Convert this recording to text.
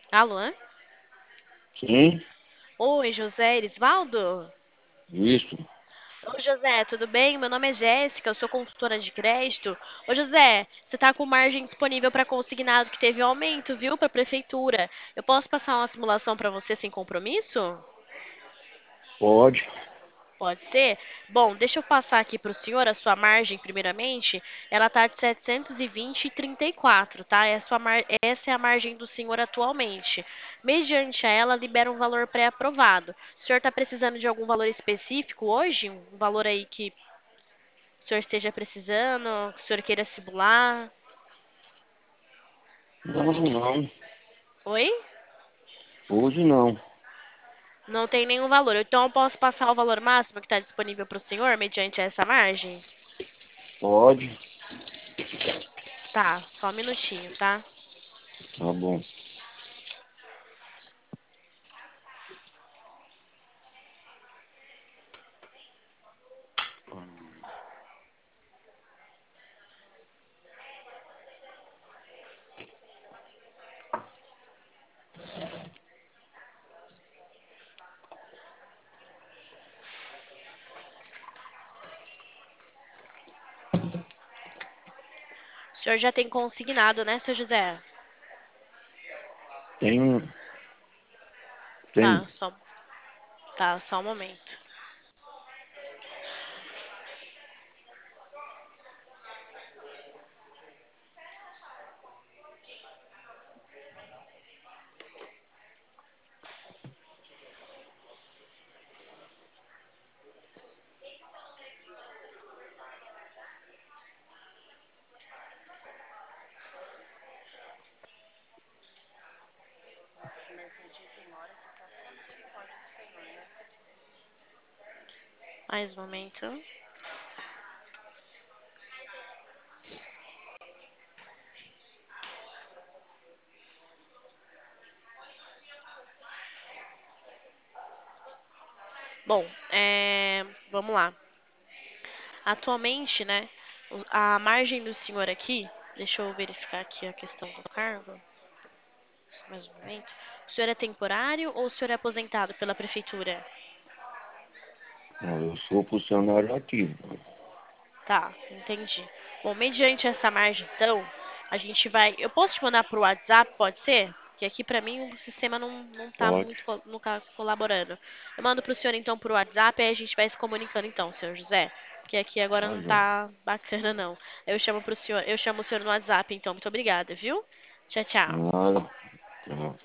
Alô? Sim, Oi, José Erisvaldo? isso. Oi, José, tudo bem? Meu nome é Jéssica, eu sou consultora de crédito. Ô, José, você está com margem disponível para consignado que teve aumento, viu, para a prefeitura. Eu posso passar uma simulação para você sem compromisso? Pode. Pode ser? Bom, deixa eu passar aqui para o senhor a sua margem, primeiramente. Ela está de 720,34, tá? Essa é a margem do senhor atualmente. Mediante a ela, libera um valor pré-aprovado. O senhor está precisando de algum valor específico hoje? Um valor aí que o senhor esteja precisando, que o senhor queira simular? Não, não. Oi? Hoje não. Não tem nenhum valor. Então, eu posso passar o valor máximo que está disponível para o senhor, mediante essa margem? Pode. Tá, só um minutinho, tá? Tá bom. O senhor já tem consignado, né, seu José? Tem um. Tem. Tá, só um momento. Mais um momento. Bom, vamos lá. Atualmente, né, a margem do senhor aqui, deixa eu verificar aqui a questão do cargo, mais um momento. O senhor é temporário ou o senhor é aposentado pela prefeitura? Não, eu sou funcionário ativo. Tá, entendi. Bom, mediante essa margem, então, a gente vai. Eu posso te mandar pro WhatsApp, pode ser? Que aqui pra mim o sistema não tá Pode. muito colaborando. Eu mando pro senhor então pro WhatsApp, aí a gente vai se comunicando então, senhor José. Porque aqui agora Tá não já. tá bacana não. Eu chamo o senhor no WhatsApp então. Muito obrigada, viu? Tchau, tchau. Nada. Tchau.